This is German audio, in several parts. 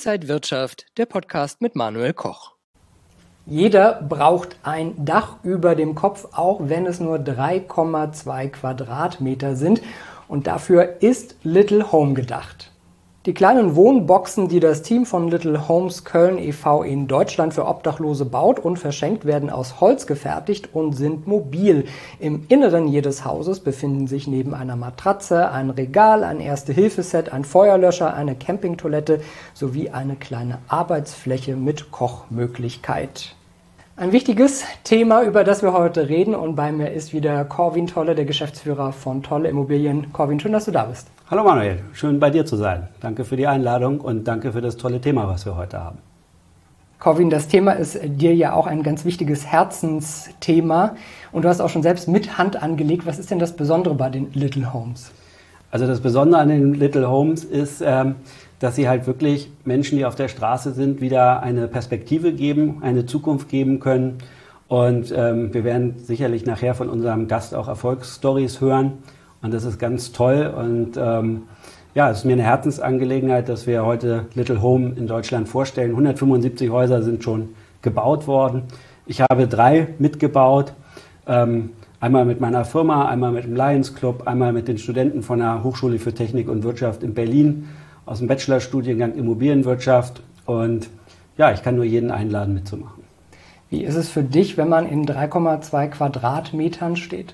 Inside Wirtschaft, der Podcast mit Manuel Koch. Jeder braucht ein Dach über dem Kopf, auch wenn es nur 3,2 Quadratmeter sind. Und dafür ist Little Home gedacht. Die kleinen Wohnboxen, die das Team von Little Homes Köln e.V. in Deutschland für Obdachlose baut und verschenkt, werden aus Holz gefertigt und sind mobil. Im Inneren jedes Hauses befinden sich neben einer Matratze ein Regal, ein Erste-Hilfe-Set, ein Feuerlöscher, eine Campingtoilette sowie eine kleine Arbeitsfläche mit Kochmöglichkeit. Ein wichtiges Thema, über das wir heute reden, und bei mir ist wieder Corwin Tolle, der Geschäftsführer von Tolle Immobilien. Corwin, schön, dass du da bist. Hallo Manuel, schön bei dir zu sein. Danke für die Einladung und danke für das tolle Thema, was wir heute haben. Corwin, das Thema ist dir ja auch ein ganz wichtiges Herzensthema und du hast auch schon selbst mit Hand angelegt. Was ist denn das Besondere bei den Little Homes? Also das Besondere an den Little Homes ist, dass sie halt wirklich Menschen, die auf der Straße sind, wieder eine Perspektive geben, eine Zukunft geben können. Und wir werden sicherlich nachher von unserem Gast auch Erfolgsstories hören. Und das ist ganz toll. Und es ist mir eine Herzensangelegenheit, dass wir heute Little Home in Deutschland vorstellen. 175 Häuser sind schon gebaut worden. Ich habe 3 mitgebaut. Einmal mit meiner Firma, einmal mit dem Lions Club, einmal mit den Studenten von der Hochschule für Technik und Wirtschaft in Berlin aus dem Bachelorstudiengang Immobilienwirtschaft. Und ja, ich kann nur jeden einladen, mitzumachen. Wie ist es für dich, wenn man in 3,2 Quadratmetern steht?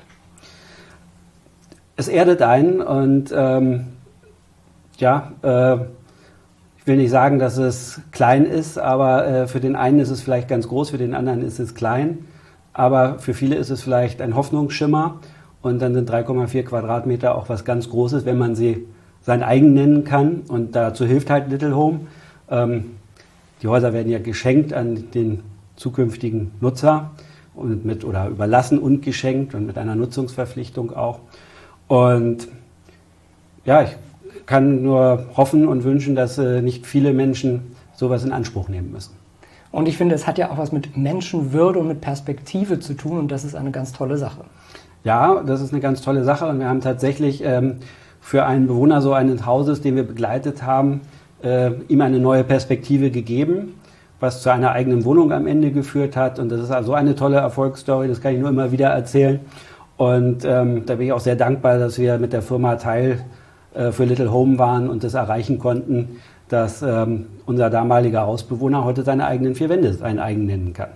Es erdet einen und ich will nicht sagen, dass es klein ist, aber für den einen ist es vielleicht ganz groß, für den anderen ist es klein. Aber für viele ist es vielleicht ein Hoffnungsschimmer und dann sind 3,4 Quadratmeter auch was ganz Großes, wenn man sie sein eigen nennen kann. Und dazu hilft halt Little Home. Die Häuser werden ja geschenkt an den zukünftigen Nutzer und oder überlassen und geschenkt und mit einer Nutzungsverpflichtung auch. Und ja, ich kann nur hoffen und wünschen, dass nicht viele Menschen sowas in Anspruch nehmen müssen. Und ich finde, es hat ja auch was mit Menschenwürde und mit Perspektive zu tun und das ist eine ganz tolle Sache. Ja, das ist eine ganz tolle Sache und wir haben tatsächlich für einen Bewohner so eines Hauses, den wir begleitet haben, ihm eine neue Perspektive gegeben, was zu einer eigenen Wohnung am Ende geführt hat. Und das ist also eine tolle Erfolgsstory, das kann ich nur immer wieder erzählen. Und da bin ich auch sehr dankbar, dass wir mit der Firma Teil für Little Home waren und das erreichen konnten, dass unser damaliger Hausbewohner heute seine eigenen 4 Wände sein eigen nennen kann.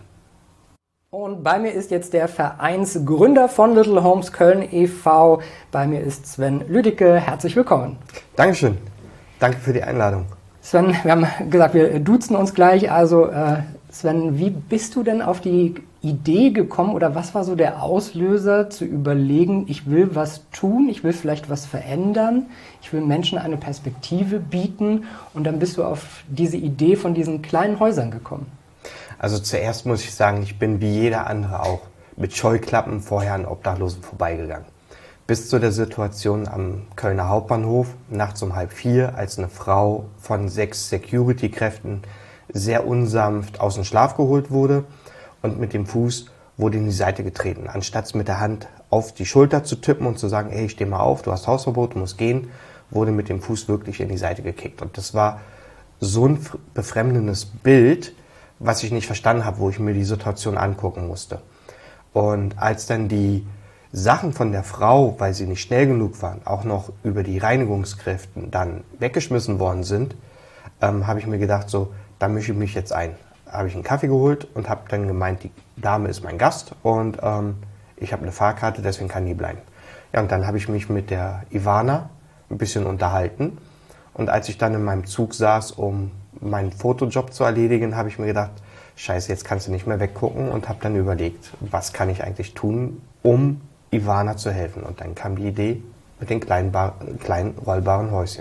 Und bei mir ist jetzt der Vereinsgründer von Little Homes Köln e.V. Bei mir ist Sven Lüdicke. Herzlich willkommen. Dankeschön. Danke für die Einladung. Sven, wir haben gesagt, wir duzen uns gleich. Also Sven, wie bist du denn auf die Idee gekommen oder was war so der Auslöser zu überlegen, ich will was tun, ich will vielleicht was verändern, ich will Menschen eine Perspektive bieten und dann bist du auf diese Idee von diesen kleinen Häusern gekommen? Also zuerst muss ich sagen, ich bin wie jeder andere auch mit Scheuklappen vorher an Obdachlosen vorbeigegangen. Bis zu der Situation am Kölner Hauptbahnhof, nachts um 3:30, als eine Frau von 6 Security-Kräften sehr unsanft aus dem Schlaf geholt wurde und mit dem Fuß wurde in die Seite getreten. Anstatt mit der Hand auf die Schulter zu tippen und zu sagen, hey, steh mal auf, du hast Hausverbot, du musst gehen, wurde mit dem Fuß wirklich in die Seite gekickt. Und das war so ein befremdendes Bild, was ich nicht verstanden habe, wo ich mir die Situation angucken musste. Und als dann die Sachen von der Frau, weil sie nicht schnell genug waren, auch noch über die Reinigungskräfte dann weggeschmissen worden sind, habe ich mir gedacht, so, da mische ich mich jetzt ein. Habe ich einen Kaffee geholt und habe dann gemeint, die Dame ist mein Gast und ich habe eine Fahrkarte, deswegen kann die bleiben. Ja, und dann habe ich mich mit der Ivana ein bisschen unterhalten und als ich dann in meinem Zug saß, um meinen Fotojob zu erledigen, habe ich mir gedacht, scheiße, jetzt kannst du nicht mehr weggucken und habe dann überlegt, was kann ich eigentlich tun, um Ivana zu helfen. Und dann kam die Idee mit den kleinen rollbaren Häuschen.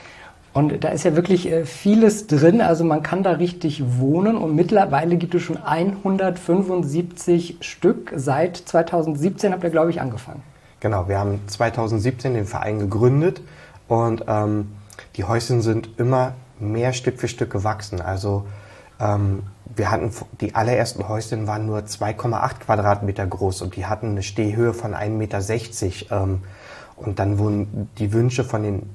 Und da ist ja wirklich vieles drin, also man kann da richtig wohnen und mittlerweile gibt es schon 175 Stück. Seit 2017 habt ihr, glaube ich, angefangen. Genau, wir haben 2017 den Verein gegründet und die Häuschen sind immer mehr Stück für Stück gewachsen. Also wir hatten, die allerersten Häuschen waren nur 2,8 Quadratmeter groß und die hatten eine Stehhöhe von 1,60 Meter. Und dann wurden die Wünsche von den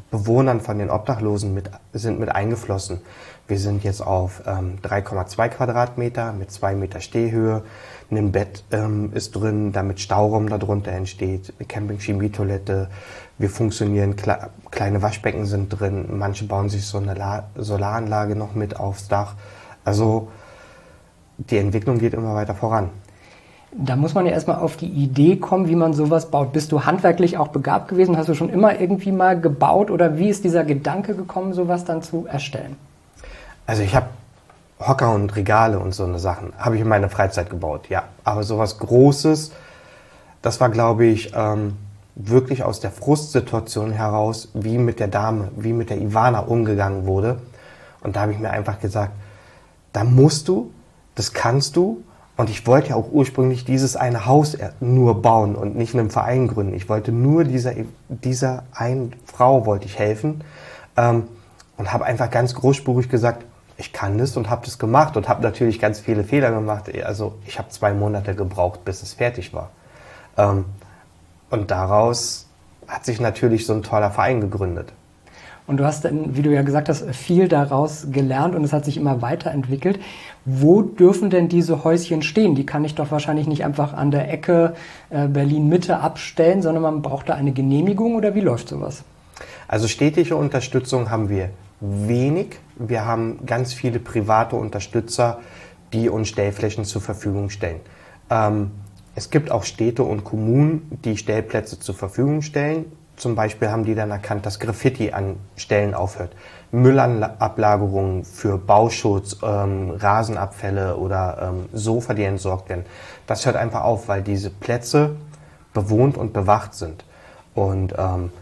Bewohnern, von den Obdachlosen sind mit eingeflossen. Wir sind jetzt auf 3,2 Quadratmeter mit 2 Meter Stehhöhe. Ein Bett ist drin, damit Stauraum darunter entsteht, eine Camping-Chemietoilette. Wir funktionieren, kleine Waschbecken sind drin. Manche bauen sich so eine Solaranlage noch mit aufs Dach. Also die Entwicklung geht immer weiter voran. Da muss man ja erstmal auf die Idee kommen, wie man sowas baut. Bist du handwerklich auch begabt gewesen? Hast du schon immer irgendwie mal gebaut oder wie ist dieser Gedanke gekommen, sowas dann zu erstellen? Also ich habe Hocker und Regale und so eine Sachen, habe ich in meiner Freizeit gebaut, ja. Aber sowas Großes, das war, glaube ich, wirklich aus der Frustsituation heraus, wie mit der Dame, wie mit der Ivana umgegangen wurde. Und da habe ich mir einfach gesagt, da musst du, das kannst du. Und ich wollte ja auch ursprünglich dieses eine Haus nur bauen und nicht einen Verein gründen. Ich wollte nur dieser einen Frau wollte ich helfen und habe einfach ganz großspurig gesagt, ich kann das und habe das gemacht und habe natürlich ganz viele Fehler gemacht. Also ich habe 2 Monate gebraucht, bis es fertig war. Und daraus hat sich natürlich so ein toller Verein gegründet. Und du hast dann, wie du ja gesagt hast, viel daraus gelernt und es hat sich immer weiterentwickelt. Wo dürfen denn diese Häuschen stehen? Die kann ich doch wahrscheinlich nicht einfach an der Ecke Berlin-Mitte abstellen, sondern man braucht da eine Genehmigung oder wie läuft sowas? Also städtische Unterstützung haben wir wenig. Wir haben ganz viele private Unterstützer, die uns Stellflächen zur Verfügung stellen. Es gibt auch Städte und Kommunen, die Stellplätze zur Verfügung stellen. Zum Beispiel haben die dann erkannt, dass Graffiti an Stellen aufhört. Müllablagerungen für Bauschutz, Rasenabfälle oder Sofa, die entsorgt werden. Das hört einfach auf, weil diese Plätze bewohnt und bewacht sind. Und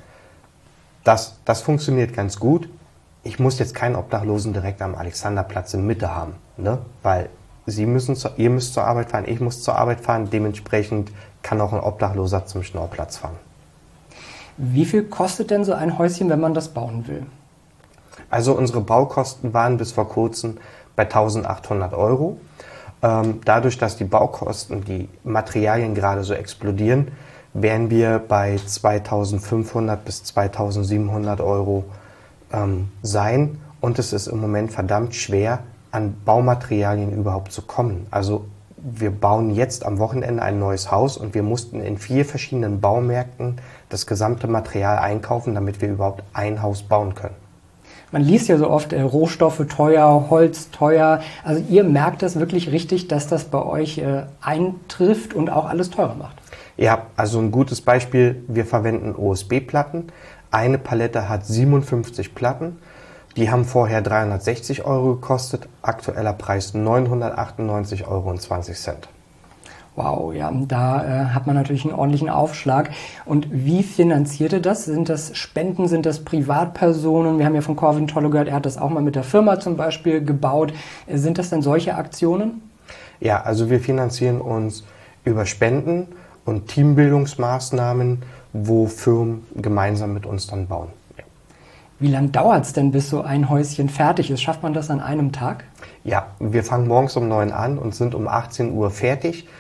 das funktioniert ganz gut. Ich muss jetzt keinen Obdachlosen direkt am Alexanderplatz in Mitte haben, ne? Weil ihr müsst zur Arbeit fahren, ich muss zur Arbeit fahren. Dementsprechend kann auch ein Obdachloser zum Schnorrplatz fahren. Wie viel kostet denn so ein Häuschen, wenn man das bauen will? Also unsere Baukosten waren bis vor kurzem bei 1.800 Euro. Dadurch, dass die Baukosten, die Materialien gerade so explodieren, wären wir bei 2.500 bis 2.700 Euro sein. Und es ist im Moment verdammt schwer, an Baumaterialien überhaupt zu kommen. Also wir bauen jetzt am Wochenende ein neues Haus und wir mussten in 4 verschiedenen Baumärkten das gesamte Material einkaufen, damit wir überhaupt ein Haus bauen können. Man liest ja so oft Rohstoffe teuer, Holz teuer. Also ihr merkt das wirklich richtig, dass das bei euch eintrifft und auch alles teurer macht. Ja, also ein gutes Beispiel, wir verwenden OSB-Platten. Eine Palette hat 57 Platten. Die haben vorher 360 Euro gekostet, aktueller Preis 998,20 Euro. Wow, ja, da hat man natürlich einen ordentlichen Aufschlag. Und wie finanziert ihr das? Sind das Spenden, sind das Privatpersonen? Wir haben ja von Corwin Tolle gehört, er hat das auch mal mit der Firma zum Beispiel gebaut. Sind das denn solche Aktionen? Ja, also wir finanzieren uns über Spenden und Teambildungsmaßnahmen, wo Firmen gemeinsam mit uns dann bauen. Wie lange dauert es denn, bis so ein Häuschen fertig ist? Schafft man das an einem Tag? Ja, wir fangen morgens um 9 an und sind um 18 Uhr fertig.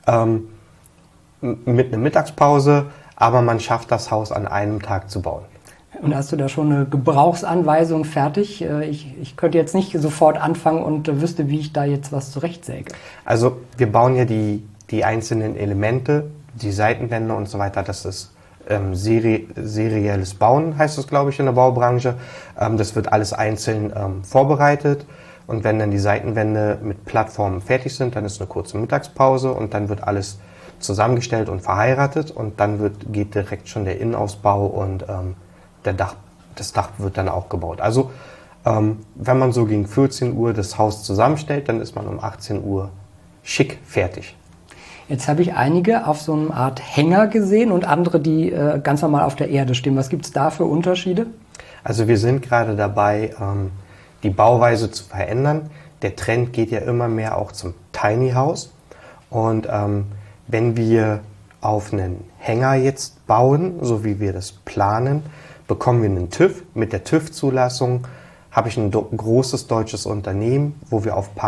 Mit einer Mittagspause, aber man schafft das Haus an einem Tag zu bauen. Und hast du da schon eine Gebrauchsanweisung fertig? Ich könnte jetzt nicht sofort anfangen und wüsste, wie ich da jetzt was zurechtsäge. Also wir bauen ja die einzelnen Elemente, die Seitenwände und so weiter. Das ist serielles Bauen, heißt das, glaube ich, in der Baubranche. Das wird alles einzeln vorbereitet. Und wenn dann die Seitenwände mit Plattformen fertig sind, dann ist eine kurze Mittagspause und dann wird alles zusammengestellt und verheiratet. Und dann geht direkt schon der Innenausbau und das Dach wird dann auch gebaut. Also wenn man so gegen 14 Uhr das Haus zusammenstellt, dann ist man um 18 Uhr schick fertig. Jetzt habe ich einige auf so einer Art Hänger gesehen und andere, die ganz normal auf der Erde stehen. Was gibt es da für Unterschiede? Also wir sind gerade dabei, die Bauweise zu verändern. Der Trend geht ja immer mehr auch zum Tiny House. Und wenn wir auf einen Hänger jetzt bauen, so wie wir das planen, bekommen wir einen TÜV. Mit der TÜV-Zulassung habe ich ein großes deutsches Unternehmen, wo wir auf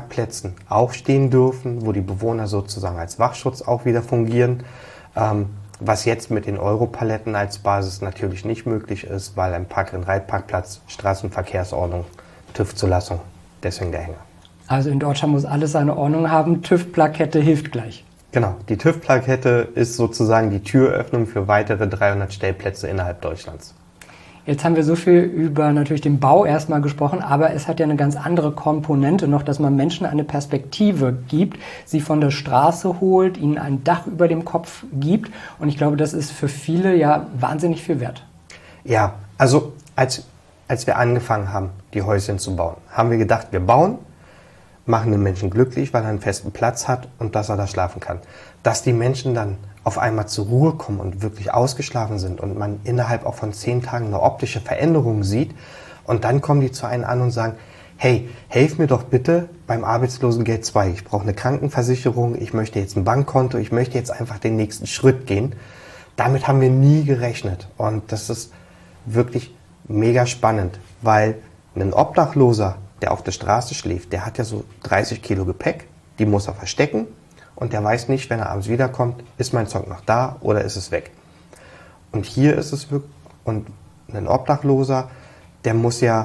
Park-and-Ride-Parkplätzen auch stehen dürfen, wo die Bewohner sozusagen als Wachschutz auch wieder fungieren. Was jetzt mit den Europaletten als Basis natürlich nicht möglich ist, weil ein Park- und Reitparkplatz, Straßenverkehrsordnung, TÜV-Zulassung, deswegen der Hänger. Also in Deutschland muss alles seine Ordnung haben. TÜV-Plakette hilft gleich. Genau, die TÜV-Plakette ist sozusagen die Türöffnung für weitere 300 Stellplätze innerhalb Deutschlands. Jetzt haben wir so viel über natürlich den Bau erstmal gesprochen, aber es hat ja eine ganz andere Komponente noch, dass man Menschen eine Perspektive gibt, sie von der Straße holt, ihnen ein Dach über dem Kopf gibt. Und ich glaube, das ist für viele ja wahnsinnig viel wert. Ja, also als wir angefangen haben, die Häuschen zu bauen, haben wir gedacht, wir bauen, machen den Menschen glücklich, weil er einen festen Platz hat und dass er da schlafen kann. Dass die Menschen dann auf einmal zur Ruhe kommen und wirklich ausgeschlafen sind und man innerhalb auch von 10 Tagen eine optische Veränderung sieht und dann kommen die zu einem an und sagen, hey, helf mir doch bitte beim Arbeitslosengeld 2. Ich brauche eine Krankenversicherung, ich möchte jetzt ein Bankkonto, ich möchte jetzt einfach den nächsten Schritt gehen. Damit haben wir nie gerechnet und das ist wirklich mega spannend, weil ein Obdachloser, der auf der Straße schläft, der hat ja so 30 Kilo Gepäck, die muss er verstecken. Und der weiß nicht, wenn er abends wiederkommt, ist mein Zeug noch da oder ist es weg. Und hier ist es wirklich, und ein Obdachloser, der muss ja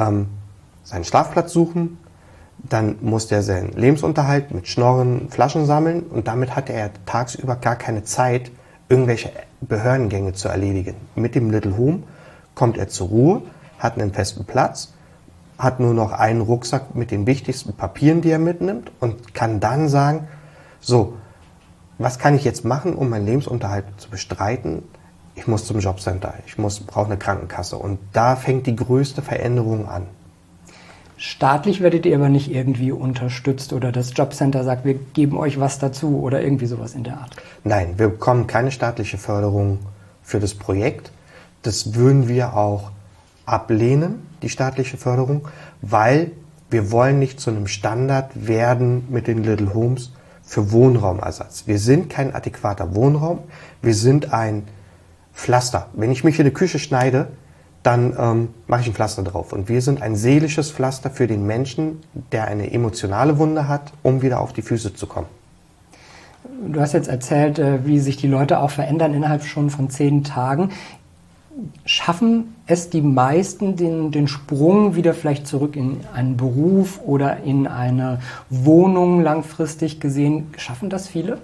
seinen Schlafplatz suchen, dann muss der seinen Lebensunterhalt mit Schnorren, Flaschen sammeln und damit hat er tagsüber gar keine Zeit, irgendwelche Behördengänge zu erledigen. Mit dem Little Home kommt er zur Ruhe, hat einen festen Platz, hat nur noch einen Rucksack mit den wichtigsten Papieren, die er mitnimmt und kann dann sagen, so, was kann ich jetzt machen, um meinen Lebensunterhalt zu bestreiten? Ich muss zum Jobcenter, brauche eine Krankenkasse. Und da fängt die größte Veränderung an. Staatlich werdet ihr aber nicht irgendwie unterstützt oder das Jobcenter sagt, wir geben euch was dazu oder irgendwie sowas in der Art? Nein, wir bekommen keine staatliche Förderung für das Projekt. Das würden wir auch ablehnen, die staatliche Förderung, weil wir wollen nicht zu einem Standard werden mit den Little Homes für Wohnraumersatz. Wir sind kein adäquater Wohnraum, wir sind ein Pflaster. Wenn ich mich in die Küche schneide, dann mache ich ein Pflaster drauf. Und wir sind ein seelisches Pflaster für den Menschen, der eine emotionale Wunde hat, um wieder auf die Füße zu kommen. Du hast jetzt erzählt, wie sich die Leute auch verändern innerhalb schon von 10 Tagen. Schaffen es die meisten, den Sprung wieder vielleicht zurück in einen Beruf oder in eine Wohnung langfristig gesehen? Schaffen das viele?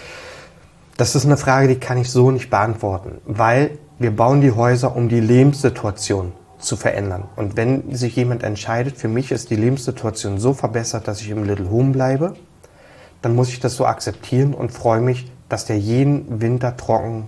Das ist eine Frage, die kann ich so nicht beantworten, weil wir bauen die Häuser, um die Lebenssituation zu verändern. Und wenn sich jemand entscheidet, für mich ist die Lebenssituation so verbessert, dass ich im Little Home bleibe, dann muss ich das so akzeptieren und freue mich, dass der jeden Winter trocken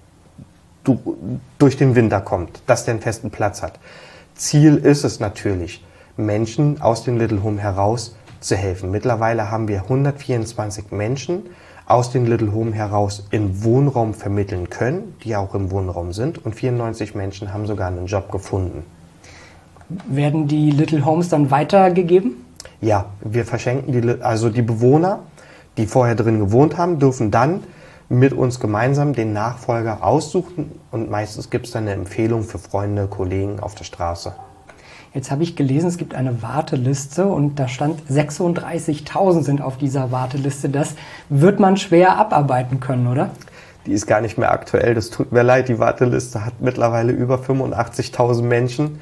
durch den Winter kommt, dass der einen festen Platz hat. Ziel ist es natürlich, Menschen aus dem Little Home heraus zu helfen. Mittlerweile haben wir 124 Menschen aus dem Little Home heraus in Wohnraum vermitteln können, die auch im Wohnraum sind, und 94 Menschen haben sogar einen Job gefunden. Werden die Little Homes dann weitergegeben? Ja, wir verschenken die Bewohner, die vorher drin gewohnt haben, dürfen dann mit uns gemeinsam den Nachfolger aussuchen und meistens gibt es dann eine Empfehlung für Freunde, Kollegen auf der Straße. Jetzt habe ich gelesen, es gibt eine Warteliste und da stand 36.000 sind auf dieser Warteliste. Das wird man schwer abarbeiten können, oder? Die ist gar nicht mehr aktuell, das tut mir leid. Die Warteliste hat mittlerweile über 85.000 Menschen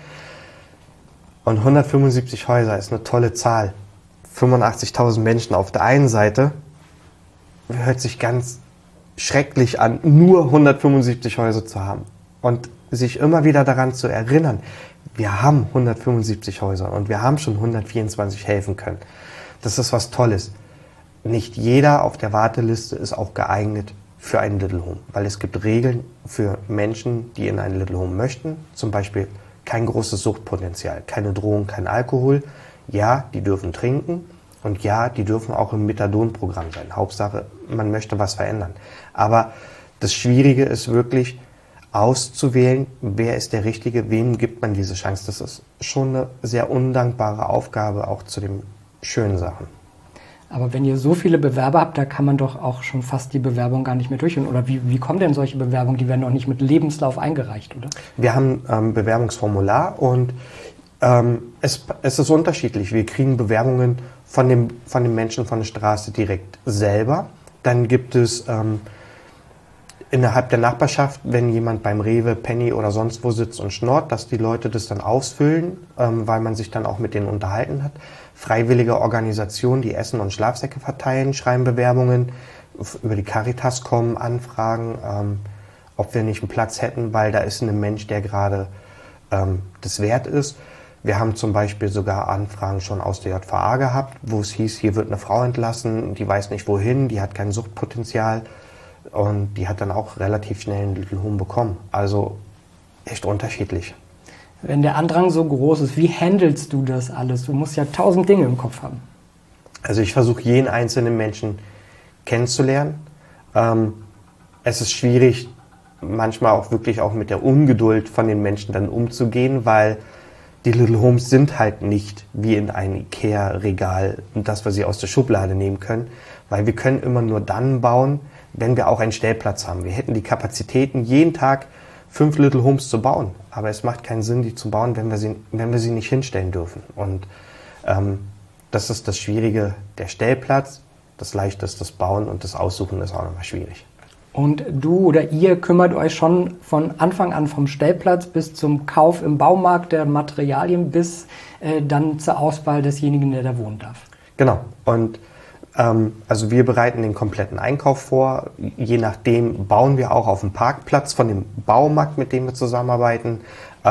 und 175 Häuser ist eine tolle Zahl. 85.000 Menschen auf der einen Seite hört sich ganz schrecklich an, nur 175 Häuser zu haben und sich immer wieder daran zu erinnern, wir haben 175 Häuser und wir haben schon 124 helfen können. Das ist was Tolles. Nicht jeder auf der Warteliste ist auch geeignet für ein Little Home, weil es gibt Regeln für Menschen, die in ein Little Home möchten, zum Beispiel kein großes Suchtpotenzial, keine Drogen, kein Alkohol. Ja, die dürfen trinken. Und ja, die dürfen auch im Methadon-Programm sein. Hauptsache, man möchte was verändern. Aber das Schwierige ist wirklich auszuwählen, wer ist der Richtige, wem gibt man diese Chance. Das ist schon eine sehr undankbare Aufgabe, auch zu den schönen Sachen. Aber wenn ihr so viele Bewerber habt, da kann man doch auch schon fast die Bewerbung gar nicht mehr durchführen. Oder wie kommen denn solche Bewerbungen? Die werden doch nicht mit Lebenslauf eingereicht, oder? Wir haben ein Bewerbungsformular und es ist unterschiedlich. Wir kriegen Bewerbungen von den Menschen von der Straße direkt selber. Dann gibt es innerhalb der Nachbarschaft, wenn jemand beim Rewe, Penny oder sonst wo sitzt und schnurrt, dass die Leute das dann ausfüllen, weil man sich dann auch mit denen unterhalten hat. Freiwillige Organisationen, die Essen und Schlafsäcke verteilen, schreiben Bewerbungen, über die Caritas kommen, Anfragen, ob wir nicht einen Platz hätten, weil da ist ein Mensch, der gerade das wert ist. Wir haben zum Beispiel sogar Anfragen schon aus der JVA gehabt, wo es hieß, hier wird eine Frau entlassen, die weiß nicht wohin, die hat kein Suchtpotenzial und die hat dann auch relativ schnell einen Little Home bekommen. Also echt unterschiedlich. Wenn der Andrang so groß ist, wie handelst du das alles? Du musst ja 1000 Dinge im Kopf haben. Also ich versuche jeden einzelnen Menschen kennenzulernen. Es ist schwierig, manchmal auch wirklich auch mit der Ungeduld von den Menschen dann umzugehen, weil die Little Homes sind halt nicht wie in einem Ikea-Regal, dass wir sie aus der Schublade nehmen können, weil wir können immer nur dann bauen, wenn wir auch einen Stellplatz haben. Wir hätten die Kapazitäten, jeden Tag 5 Little Homes zu bauen, aber es macht keinen Sinn, die zu bauen, wenn wir sie nicht hinstellen dürfen. Und das ist das Schwierige, der Stellplatz, das Leichte ist das Bauen und das Aussuchen ist auch nochmal schwierig. Und du oder ihr kümmert euch schon von Anfang an vom Stellplatz bis zum Kauf im Baumarkt der Materialien bis dann zur Auswahl desjenigen, der da wohnen darf. Genau. Und also wir bereiten den kompletten Einkauf vor. Je nachdem bauen wir auch auf dem Parkplatz von dem Baumarkt, mit dem wir zusammenarbeiten.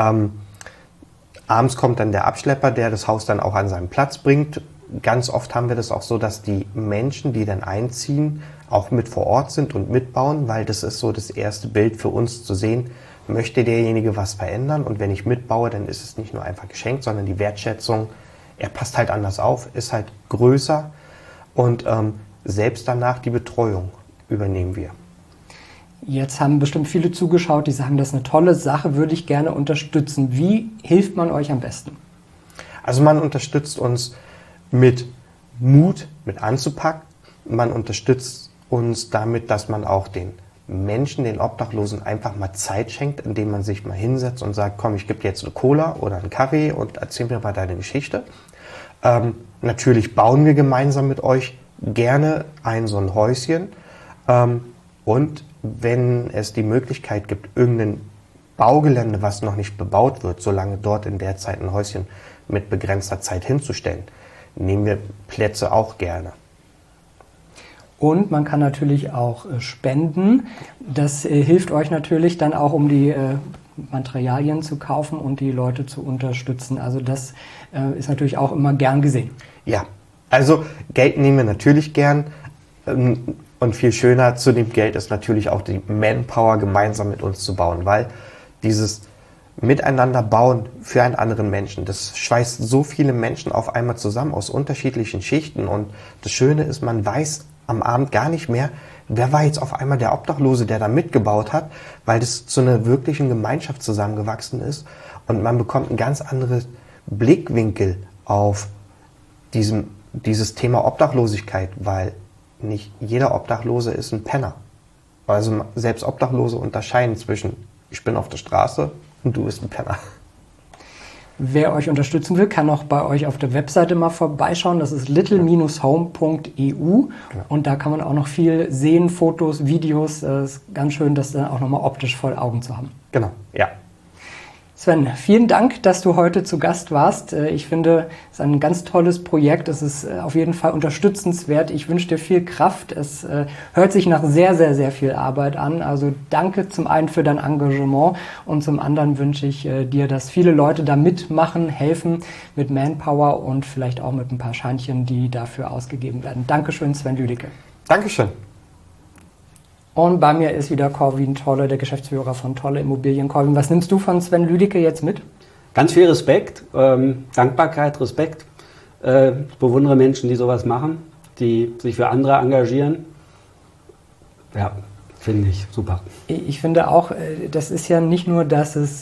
Abends kommt dann der Abschlepper, der das Haus dann auch an seinen Platz bringt. Ganz oft haben wir das auch so, dass die Menschen, die dann einziehen, auch mit vor Ort sind und mitbauen, weil das ist so das erste Bild für uns zu sehen, möchte derjenige was verändern und wenn ich mitbaue, dann ist es nicht nur einfach geschenkt, sondern die Wertschätzung, er passt halt anders auf, ist halt größer und selbst danach die Betreuung übernehmen wir. Jetzt haben bestimmt viele zugeschaut, die sagen, das ist eine tolle Sache, würde ich gerne unterstützen. Wie hilft man euch am besten? Also man unterstützt uns mit Mut, mit anzupacken. Man unterstützt uns damit, dass man auch den Menschen, den Obdachlosen einfach mal Zeit schenkt, indem man sich mal hinsetzt und sagt, komm, ich gebe dir jetzt eine Cola oder einen Kaffee und erzähl mir mal deine Geschichte. Natürlich bauen wir gemeinsam mit euch gerne so ein Häuschen. Und wenn es die Möglichkeit gibt, irgendein Baugelände, was noch nicht bebaut wird, solange dort in der Zeit ein Häuschen mit begrenzter Zeit hinzustellen, nehmen wir Plätze auch gerne. Und man kann natürlich auch spenden. Das hilft euch natürlich dann auch, um die Materialien zu kaufen und die Leute zu unterstützen. Also das ist natürlich auch immer gern gesehen. Ja, also Geld nehmen wir natürlich gern. Und viel schöner zu dem Geld ist natürlich auch die Manpower gemeinsam mit uns zu bauen, weil dieses Miteinander bauen für einen anderen Menschen, das schweißt so viele Menschen auf einmal zusammen aus unterschiedlichen Schichten und das Schöne ist, man weiß am Abend gar nicht mehr, wer war jetzt auf einmal der Obdachlose, der da mitgebaut hat, weil das zu einer wirklichen Gemeinschaft zusammengewachsen ist und man bekommt einen ganz anderen Blickwinkel auf dieses Thema Obdachlosigkeit, weil nicht jeder Obdachlose ist ein Penner. Also selbst Obdachlose unterscheiden zwischen ich bin auf der Straße und du bist ein Penner. Wer euch unterstützen will, kann auch bei euch auf der Webseite mal vorbeischauen. Das ist little-home.eu und da kann man auch noch viel sehen, Fotos, Videos. Es ist ganz schön, das dann auch nochmal optisch vor Augen zu haben. Genau, ja. Sven, vielen Dank, dass du heute zu Gast warst. Ich finde, es ist ein ganz tolles Projekt. Es ist auf jeden Fall unterstützenswert. Ich wünsche dir viel Kraft. Es hört sich nach sehr, sehr, sehr viel Arbeit an. Also danke zum einen für dein Engagement und zum anderen wünsche ich dir, dass viele Leute da mitmachen, helfen mit Manpower und vielleicht auch mit ein paar Scheinchen, die dafür ausgegeben werden. Dankeschön, Sven Lüdicke. Dankeschön. Und bei mir ist wieder Corwin Tolle, der Geschäftsführer von Tolle Immobilien. Corwin, was nimmst du von Sven Lüdicke jetzt mit? Ganz viel Respekt, Dankbarkeit, Respekt. Ich bewundere Menschen, die sowas machen, die sich für andere engagieren. Ja, finde ich super. Ich finde auch, das ist ja nicht nur, dass es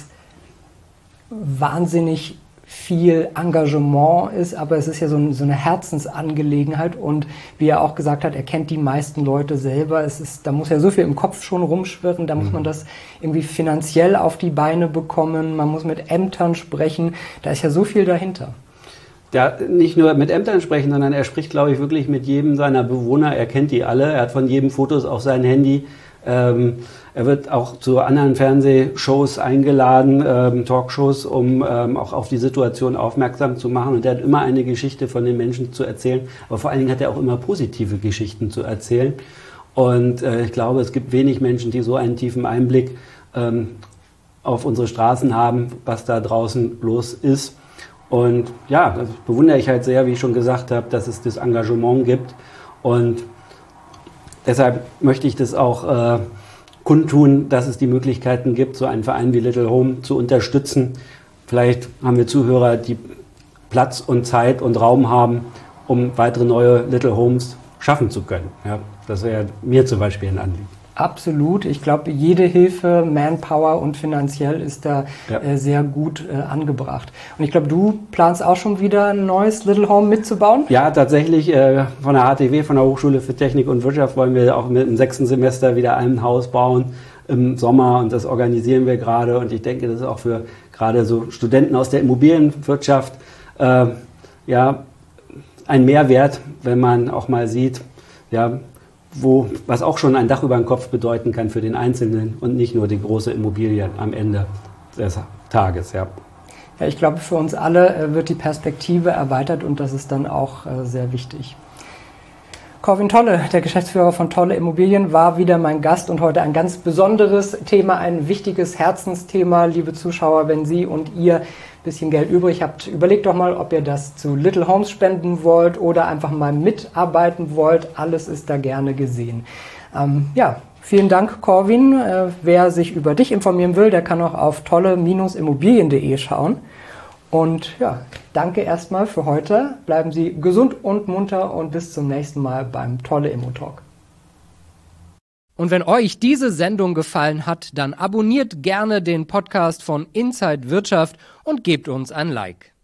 wahnsinnig viel Engagement ist, aber es ist ja so eine Herzensangelegenheit und wie er auch gesagt hat, er kennt die meisten Leute selber. Da muss ja so viel im Kopf schon rumschwirren, da muss man das irgendwie finanziell auf die Beine bekommen, man muss mit Ämtern sprechen, da ist ja so viel dahinter. Ja, nicht nur mit Ämtern sprechen, sondern er spricht, glaube ich, wirklich mit jedem seiner Bewohner, er kennt die alle, er hat von jedem Fotos auf sein Handy, Er wird auch zu anderen Fernsehshows eingeladen, Talkshows, um auch auf die Situation aufmerksam zu machen. Und er hat immer eine Geschichte von den Menschen zu erzählen. Aber vor allen Dingen hat er auch immer positive Geschichten zu erzählen. Und ich glaube, es gibt wenig Menschen, die so einen tiefen Einblick auf unsere Straßen haben, was da draußen los ist. Und ja, das bewundere ich halt sehr, wie ich schon gesagt habe, dass es das Engagement gibt. Und deshalb möchte ich das auch kundtun, dass es die Möglichkeiten gibt, so einen Verein wie Little Home zu unterstützen. Vielleicht haben wir Zuhörer, die Platz und Zeit und Raum haben, um weitere neue Little Homes schaffen zu können. Ja, das wäre mir zum Beispiel ein Anliegen. Absolut. Ich glaube, jede Hilfe, Manpower und finanziell ist da sehr gut angebracht. Und ich glaube, du planst auch schon wieder ein neues Little Home mitzubauen? Ja, tatsächlich. Von der HTW, von der Hochschule für Technik und Wirtschaft, wollen wir auch mit dem 6. Semester wieder ein Haus bauen im Sommer. Und das organisieren wir gerade. Und ich denke, das ist auch für gerade so Studenten aus der Immobilienwirtschaft ja ein Mehrwert, wenn man auch mal sieht, ja, was auch schon ein Dach über den Kopf bedeuten kann für den Einzelnen und nicht nur die große Immobilie am Ende des Tages. Ja. Ja, ich glaube, für uns alle wird die Perspektive erweitert und das ist dann auch sehr wichtig. Corwin Tolle, der Geschäftsführer von Tolle Immobilien, war wieder mein Gast und heute ein ganz besonderes Thema, ein wichtiges Herzensthema. Liebe Zuschauer, wenn Sie und ihr ein bisschen Geld übrig habt, überlegt doch mal, ob ihr das zu Little Homes spenden wollt oder einfach mal mitarbeiten wollt. Alles ist da gerne gesehen. Ja, vielen Dank, Corwin. Wer sich über dich informieren will, der kann auch auf tolle-immobilien.de schauen. Und ja, danke erstmal für heute. Bleiben Sie gesund und munter und bis zum nächsten Mal beim Tolle Immo Talk. Und wenn euch diese Sendung gefallen hat, dann abonniert gerne den Podcast von Inside Wirtschaft und gebt uns ein Like.